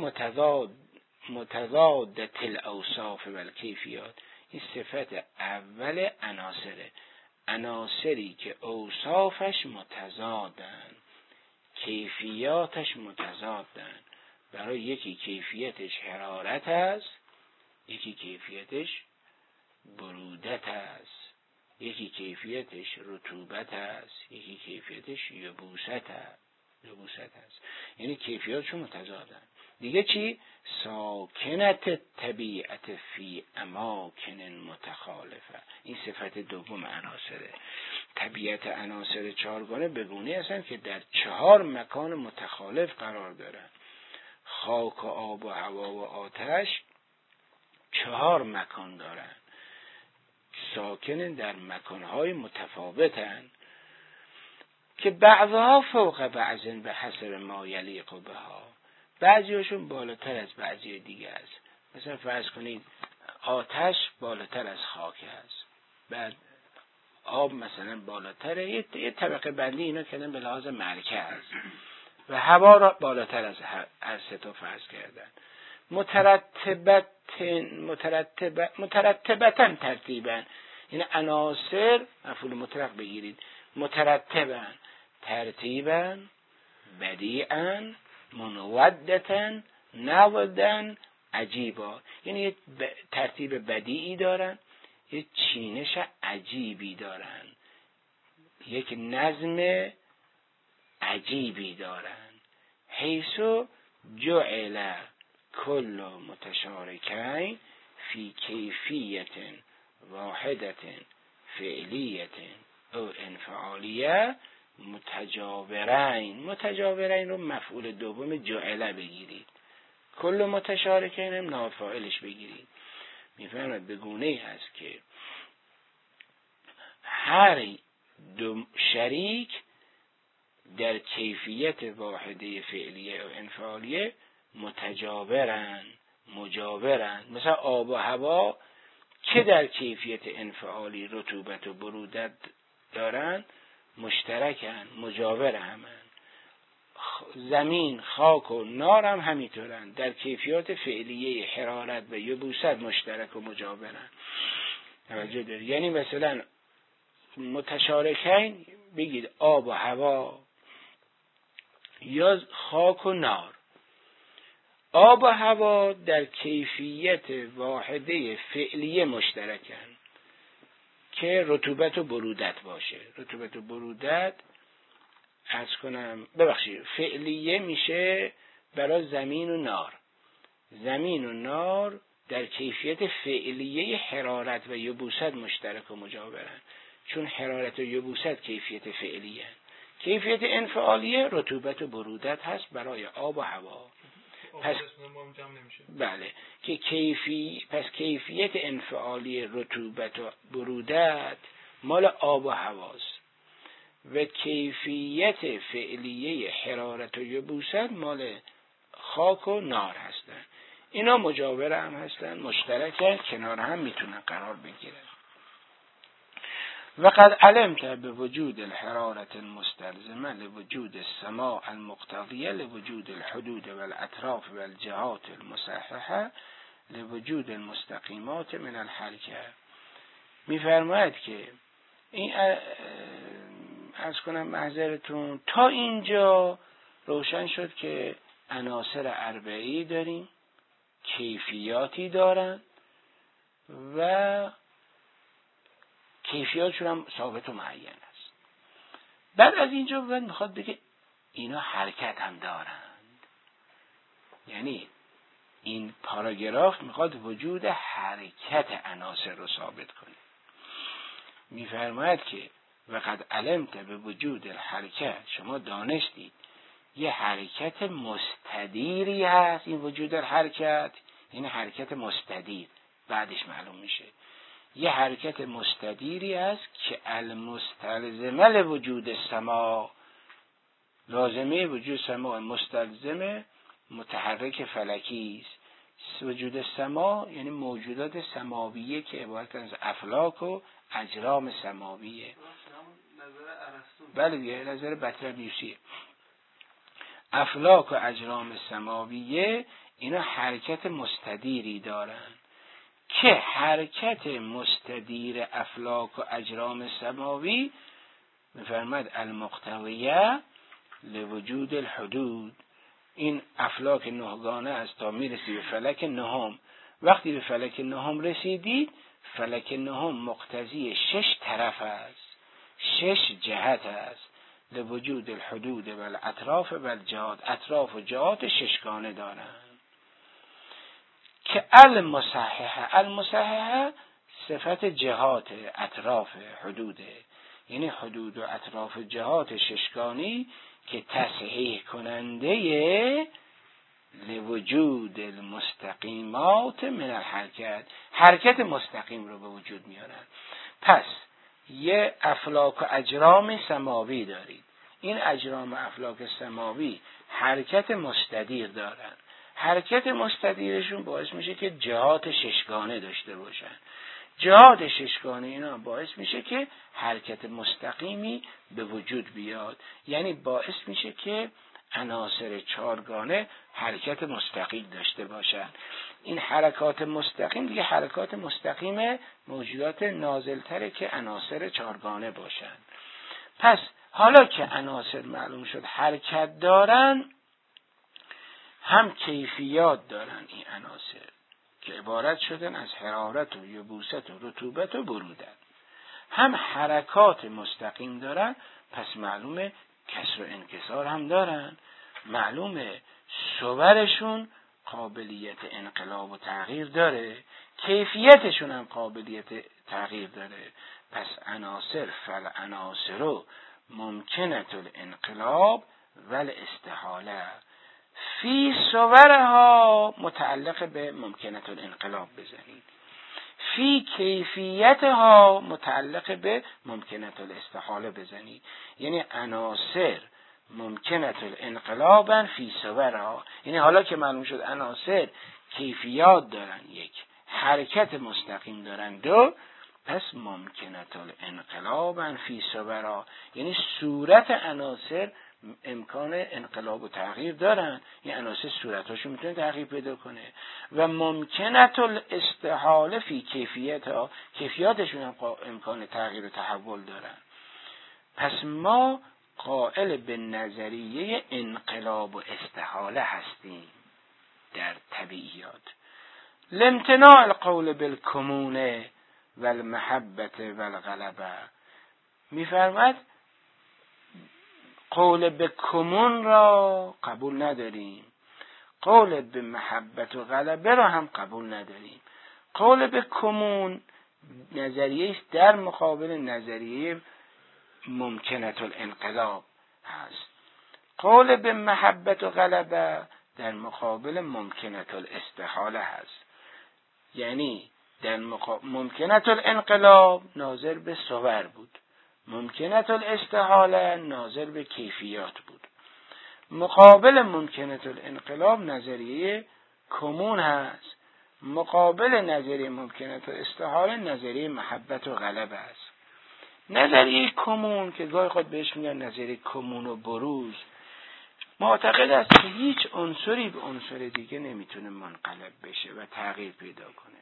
متضادة الاوصاف و الکیفیات، این صفت اول عناصره، عناصری که اوصافش متضادن، کیفیاتش متضادن. برای یکی کیفیتش حرارت است، یکی کیفیتش برودت است، یکی کیفیتش رطوبت است، یکی کیفیتش یبوست است. یعنی کیفیاتشون متضادن. دیگه چی؟ ساکنت طبیعت فی اماکن متخالفه. این صفت دوم عناصره. طبیعت عناصر چهارگانه بگونه هستند که در 4 مکان متخالف قرار دارند. خاک و آب و هوا و آتش 4 مکان دارند، ساکن در مکانهای متفاوتند که بعضها فوق بعض به حسب ما یلیق بها، بعضیشون بالاتر از بعضی دیگه است. مثلا فرض کنید آتش بالاتر از خاک است، بعد آب مثلا بالاتره، یه طبقه بندی اینا کردن به لحاظ مرکز، و هوا را بالاتر از هر سه تا فرض کردن. مترتبتن ترتیبن، یعنی عناصر مفعول مطلق بگیرید، مترتبن ترتیبن، بدیعن، منودتن، نودن، عجیبا. یعنی یه ترتیب بدیعی دارن، یه چینش عجیبی دارن، یک نظم عجیبی دارن. حیث جعل کل متشارکین فی کیفیت واحدت فعلیت او انفعالیه متجاورین رو مفعول دوم جعله بگیرید، کل متشارکین هم نافعلش بگیرید. میفرماید به گونه‌ای هست که هر دو شریک در کیفیت واحده فعلیه و انفعالیه مجاورن. مثلا آب و هوا که در کیفیت انفعالی رطوبت و برودت دارن مشترکن، مجاور همن. زمین، خاک و نار هم همینطورن، در کیفیات فعلیه حرارت و یبوست مشترک و مجاورن. توجه داری؟ یعنی مثلا متشارکین بگید آب و هوا یا خاک و نار. آب و هوا در کیفیت واحده فعلیه مشترکن که رطوبت و برودت باشه. رطوبت و برودت فعلیه میشه برای زمین و نار. زمین و نار در کیفیت فعلیه حرارت و یبوست مشترک و مجاورن، چون حرارت و یبوست کیفیت فعلیه. کیفیت انفعالیه رطوبت و برودت هست برای آب و هوا. پس بله که کیفیت انفعالی رطوبت و برودت مال آب و هواست و کیفیت فعلیه حرارت و یبوست مال خاک و نار هستن. اینا مجاور هم هستن، مشترکن، کنار هم میتونن قرار بگیرن. وقد علمت بوجود الحرارة المستلزمة لوجود السماء المقتضية لوجود الحدود والأطراف والجهات المصححة لوجود المستقيمات من الحركة. میفرماید که این عرض کنم معذرتون تا اینجا روشن شد که عناصر اربعی داریم، کیفیاتی دارن و کیفیاتشون هم ثابت و معین است. بعد از اینجا بعد میخواد بگه اینا حرکت هم دارند. یعنی این پاراگراف میخواد وجود حرکت عناصر رو ثابت کنه. میفرماید که وقد علمت به وجود الحرکت، شما دانستید یه حرکت مستدیری هست. این وجود الحرکت این حرکت مستدیر بعدش معلوم میشه. یه حرکت مستدیری است که المستلزمه لوجود سما، لازمه وجود سما، مستلزمه متحرک فلکی است. وجود سما یعنی موجودات سماویه که عبارت از افلاک و اجرام سماویه. بله دیگه نظر بطلمیوسیه. افلاک و اجرام سماویه اینا حرکت مستدیری دارن که حرکت مستدیر افلاک و اجرام سماوی میفرماید المقتضیه لوجود الحدود. این افلاک نهگانه است تا میرسی به فلک نهم. وقتی به فلک نهم رسیدید، فلک نهم مقتضی 6 طرف است، 6 جهت است. لوجود الحدود و الاطراف و الجهات، اطراف و جهات ششگانه دارند که المصححه صفت جهات اطراف حدوده، یعنی حدود و اطراف جهات ششگانی که تصحیح کننده لوجود المستقیمات من الحرکت، حرکت مستقیم رو به وجود میارن. پس یه افلاک و اجرام سماوی دارید. این اجرام و افلاک سماوی حرکت مستدیر دارن. حرکت مستدیرشون باعث میشه که جهات ششگانه داشته باشن. جهات ششگانه اینا باعث میشه که حرکت مستقیمی به وجود بیاد، یعنی باعث میشه که عناصر چارگانه حرکت مستقیم داشته باشن. این حرکات مستقیم دیگه حرکات مستقیم موجودات نازلتره که عناصر چارگانه باشن. پس حالا که عناصر معلوم شد حرکت دارن، هم کیفیات دارن این عناصر که عبارت شدن از حرارت و یبوست و رطوبت و برودت، هم حرکات مستقیم دارن. پس معلومه کسر و انکسار هم دارن، معلومه صورشون قابلیت انقلاب و تغییر داره، کیفیتشون هم قابلیت تغییر داره. پس عناصر فالعناصر ممکنت الانقلاب والاستحاله فی صورها متعلق به ممکنت الانقلاب بزنید. فی کیفیتها متعلق به ممکنت الاستحاله بزنید. یعنی عناصر ممکنت الانقلابن فی صورها، یعنی حالا که معلوم شد عناصر کیفیات دارن، یک حرکت مستقیم دارن، دو پس ممکنت الانقلابن فی صورها، یعنی صورت عناصر امکان انقلاب و تغییر دارن. این عناصر صورتاشو میتونه تغییر پیدا کنه. و ممکنت الاستحاله فی کیفیتها، کیفیاتشون هم امکان تغییر و تحول دارن. پس ما قائل به نظریه انقلاب و استحاله هستیم در طبیعیات. لامتناع القول بالکمون و المحبت و الغلبه، میفرماد قول به کمون را قبول نداریم، قول به محبت و غلبه را هم قبول نداریم. قول به کمون نظریه است در مقابل نظریه ممکنت الانقلاب هست. قول به محبت و غلبه در مقابل ممکنت الاستحاله هست. یعنی در ممکنت الانقلاب ناظر به صور بود، ممکنت الاستحاله ناظر به کیفیات بود. مقابل ممکنت الانقلاب نظریه کمون هست، مقابل نظریه ممکنت الاستحاله نظریه محبت و غلبه است. نظریه کمون که گاهی خود بهش میگن نظریه کمون و بروز، معتقد است که هیچ عنصری به عنصر دیگه نمیتونه منقلب بشه و تغییر پیدا کنه.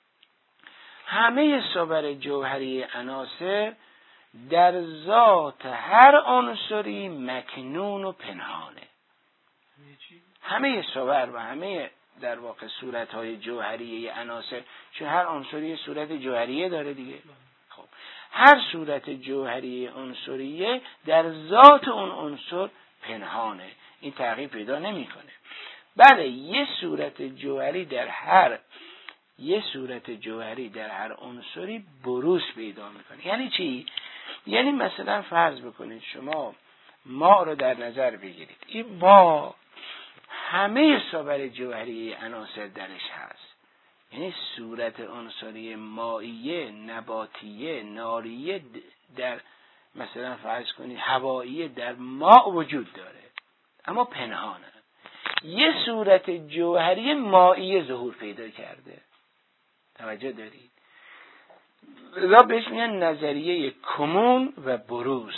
همه صور جوهری عناصر در ذات هر عنصری مکنون و پنهانه. همه صور و همه در واقع صورت‌های جوهری عناصر، چون هر عنصری صورت جوهریه داره دیگه. خب هر صورت جوهری عنصریه در ذات اون عنصر پنهانه، این تغییر پیدا نمی‌کنه. بله یه صورت جوهری در هر عنصری بروز پیدا میکنه. یعنی چی؟ یعنی مثلا فرض بکنید شما ماء رو در نظر بگیرید، این ماء همه صور جوهری عناصر درش هست. یعنی صورت عنصری مائیه، نباتیه، ناریه در مثلا فرض کنید هواییه در ماء وجود داره اما پنهانه. یه صورت جوهری مائیه ظهور پیدا کرده، توجه دارید؟ لذا بهش میگن نظریه کمون و بروز.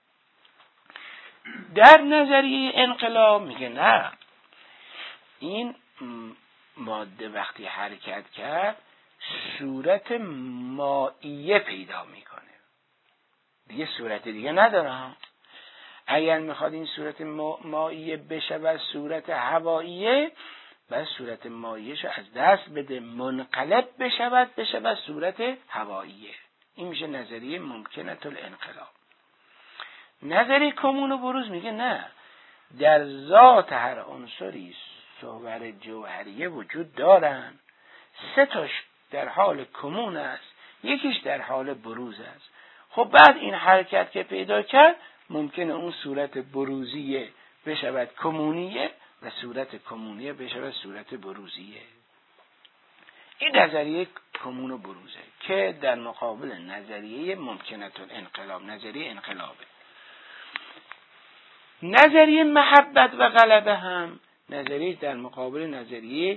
در نظریه انقلاب میگه نه، این ماده وقتی حرکت کرد صورت مائیه پیدا میکنه، دیگه صورت دیگه نداره. اگر میخواد این صورت مائیه بشه و صورت هواییه، بس صورت مائیه‌شو از دست بده، منقلب بشه و صورت هواییه. این میشه نظریه ممکنت الانقلاب. نظریه کمون و بروز میگه نه، در ذات هر عنصری صور جوهریه وجود دارن، سه تاش در حال کمون است، یکیش در حال بروز است. خب بعد این حرکت که پیدا کرد ممکنه اون صورت بروزیه بشود کمونیه و صورت کمونیه بشود صورت بروزیه. این نظریه کمون و بروزه که در مقابل نظریه ممکنت الانقلاب، نظریه انقلابه. نظریه محبت و غلبه هم نظریه در مقابل نظریه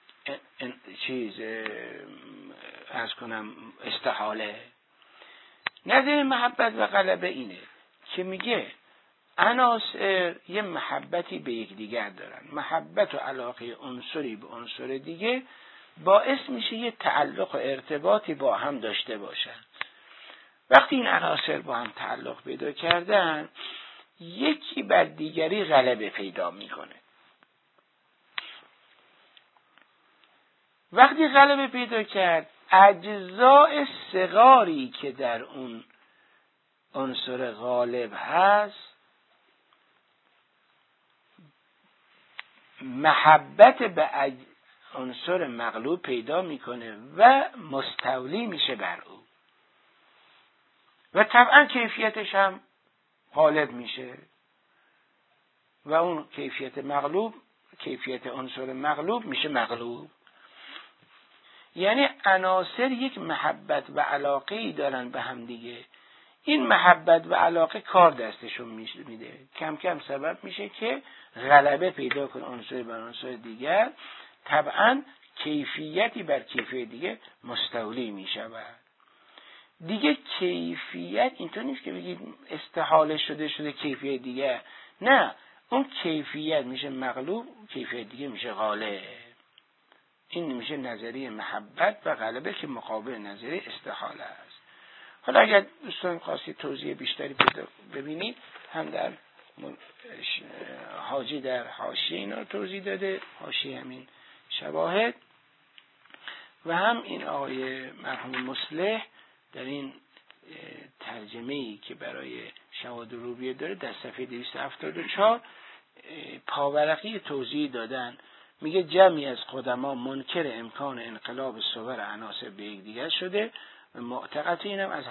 استحاله. نظریه محبت و غلبه اینه که میگه عناصر یه محبتی به یکدیگر دارن، محبت و علاقه عنصری به عنصر دیگه باعث میشه یه تعلق و ارتباطی با هم داشته باشن. وقتی این عناصر با هم تعلق پیدا کردن یکی بر دیگری غلبه پیدا میکنه. وقتی غلبه پیدا کرد اجزاء صغاری که در اون عنصر غالب هست محبت به عنصر مغلوب پیدا میکنه و مستولی میشه بر او و طبعا کیفیتش هم غالب میشه و اون کیفیت عنصر مغلوب میشه مغلوب. یعنی عناصر یک محبت و علاقه‌ای دارن به هم دیگه. این محبت و علاقه کار دستشون میده، کم کم سبب میشه که غلبه پیدا کنه عنصر بر عنصر دیگر، طبعا کیفیتی بر کیفیت دیگه مستولی میشود. دیگه کیفیت اینطور نیست که بگید استحاله شده کیفیت دیگه، نه، اون کیفیت میشه مغلوب، کیفیت دیگه میشه غالب. این میشه نظریه محبت و غلبه که مقابل نظریه استحاله است. حالا اگر دوستان خواستید توضیح بیشتری ببینید، هم در حاجی در حاشیه اینا توضیح داده، حاشیه همین شواهد، و هم این آقای مرحوم مصلح در این ترجمه‌ای که برای شواهد روبیه داره در صفحه 274 پاورقی توضیح دادن. میگه جمعی از قدما منکر امکان انقلاب صور عناصر به یکدیگر شده و معتقد، اینم از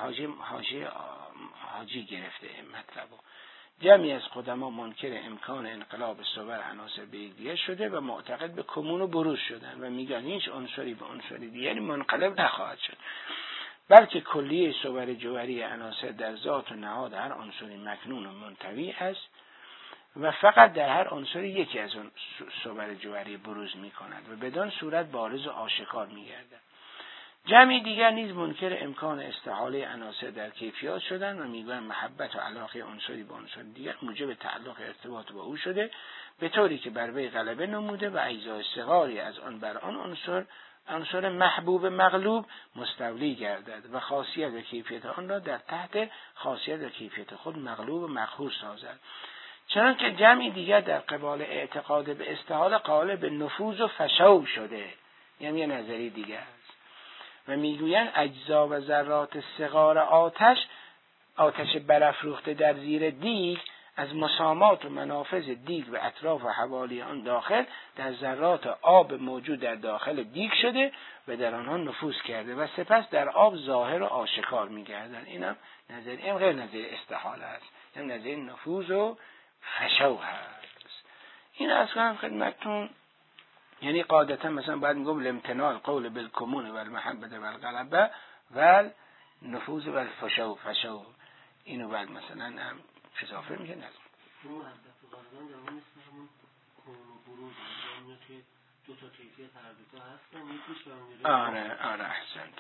حاجی گرفته مطلبو. جمعی از قدما منکر امکان انقلاب صور عناصر به یکدیگر شده و معتقد به کمون و بروز شدن و میگن هیچ عنصری به عنصری دیگری منقلب نخواهد شد، بلکه کلیه صور جوهری عناصر در ذات و نهاد هر عنصری مکنون و منطوی است و فقط در هر عنصری یکی از اون صور جوهری بروز می‌کند و بدان صورت بارز و آشکار می‌گردد. جمعی دیگر نیز منکر امکان استحاله عناصر در کیفیات شدند و میگویند محبت و علاقه عنصری به عنصر دیگر موجب تعلق ارتباط با او شده، به طوری که بر وی غلبه نموده و اجزای صغاری از آن بر آن عنصر محبوب مغلوب مستولی گردد و خاصیت و کیفیت آن را در تحت خاصیت و کیفیت خود مغلوب و مقهور سازد. چنانکه جمعی دیگر در قبال اعتقاد به استحاله قائل به نفوذ و فشو شده، یعنی یه نظری دیگر است و میگویند اجزا و ذرات صغار آتش برافروخته در زیر دیگ از مسامات و منافذ دیگ و اطراف و حوالی آن داخل در ذرات آب موجود در داخل دیگ شده و در آنها نفوذ کرده و سپس در آب ظاهر و آشکار می‌گردند. اینم نظریه غیر نظریه استحاله است، این نظریه نفوذ و فشو هست. این از کنم خدمتتون، یعنی قاعدتا مثلا باید میگم الامتناع القول بالکمون و المحبت و الغلبه و نفوذ و فشو، اینو بعد مثلا هم فضافه میشه نظر اون محبت و غلبه در اون مثل همون کمون و بروز، یعنی که دو تا کیفیت هر دوتا هستن، یکیش برمیره. آره احسنت.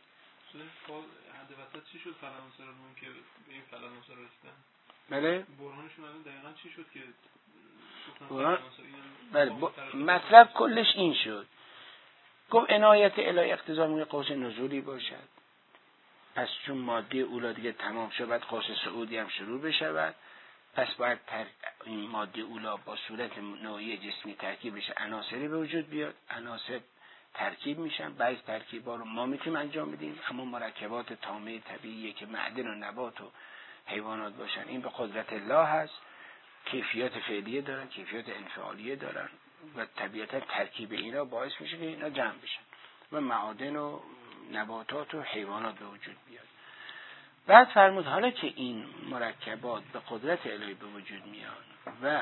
حد وسط چی شد فرانسرمون که به این فرانسر رسیدن؟ بله برهانشون الان دقیقاً چی شد که بله مطلب کلش این شد، گفت عنایت الهی اقتضا میگه قوس نزولی باشد، پس چون ماده اولا دیگه تمام شد بعد قوس صعودی هم شروع بشود، پس باید این ماده اولا با صورت نوعی جسمی ترکیب بشه، عناصری به وجود بیاد، عناصر ترکیب میشن، بعضی ترکیبا رو ما میتونیم انجام بدیم، اما مرکبات تامه طبیعیه که معدن و نبات و حیوانات باشن این به قدرت الله هست، کیفیات فعلیه دارن، کیفیات انفعالیه دارن و طبیعتا ترکیب اینا باعث میشه که اینا جمع بشن و معادن و نباتات و حیوانات به وجود بیاد. بعد فرمود حالا که این مرکبات به قدرت الهی به وجود میان و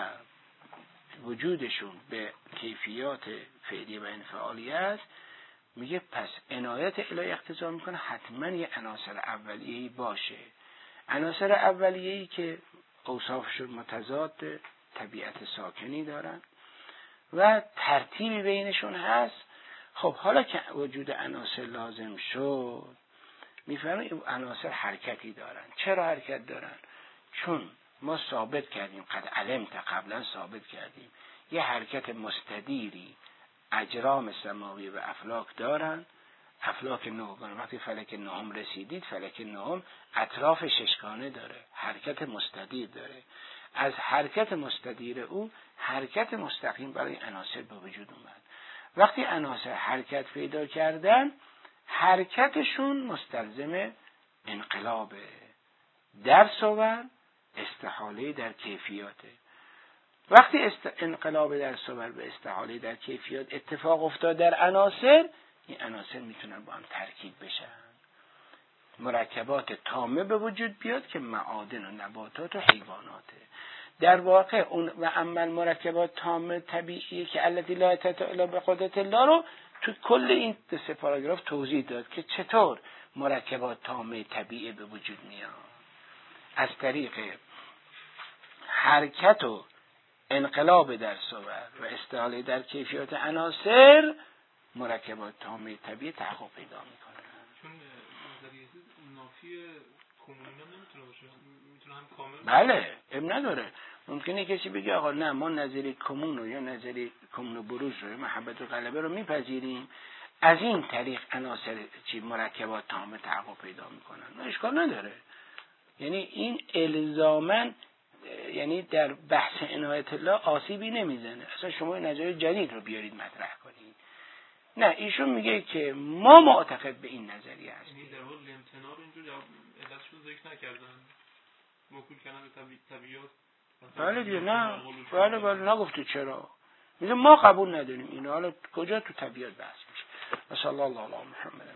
وجودشون به کیفیات فعلیه و انفعالیه است، میگه پس عنایت الهی اقتضا میکنه حتما یه عناصر اولیه‌ای باشه، عناصر اولیه‌ای که اوصافشون متضاد طبیعت ساکنی دارن و ترتیبی بینشون هست. خب حالا که وجود عناصر لازم شد، میفهمیم این عناصر حرکتی دارن. چرا حرکت دارن؟ چون ما ثابت کردیم، قد علمت، قبلا ثابت کردیم یه حرکت مستدیری اجرام سماوی و افلاک دارن. افلاک نهگانه، وقتی فلک نهم رسیدید، فلک نهم اطراف ششگانه داره، حرکت مستدیر داره. از حرکت مستدیر او حرکت مستقیم برای عناصر به وجود اومد. وقتی عناصر حرکت پیدا کردن، حرکتشون مستلزم انقلاب در صور، استحاله در کیفیاته. وقتی انقلاب در صور به استحاله در کیفیات اتفاق افتاد در عناصر، این عناصر میتونن با هم ترکیب بشن، مرکبات تامه به وجود بیاد که معادن و نباتات و حیواناته. در واقع اون و عمل مرکبات تامه طبیعی که التی لا تتعالی به قدرت الله رو تو کل این 2 پاراگراف توضیح داد که چطور مرکبات تامه طبیعی به وجود میاد. از طریق حرکت و انقلاب در صور و استعاله در کیفیات عناصر مرکبات تامه طبیعی تحقق پیدا میکنه. چون نظریه نافی کمونینا نمیتونه باشه، میتونه هم کامل. بله، نداره. ممکنه کسی بگه آقا نه ما نظریه کمون یا نظریه کمون و بروز رو، محبت و غلبه رو میپذیریم، از این طریق عناصر مرکبات تامه تحقق پیدا میکنن، اشکال نداره. یعنی این الزاماً یعنی در بحث عنایت الله آسیبی نمیزنه. اصلا شما نظریه جدید رو بیارید مطرح کنید. نه، ایشون میگه که ما معتقد به این نظریه هستیم. یعنی در واقع امتناع رو اینجور علتشون ذکر نکردن، موکول کردن به طبیعیات. بله دیگه، نه بله نگفته چرا. میگه ما قبول نداریم اینو. حالا کجا تو طبیعت بحث میشه؟ صلی الله علی محمد.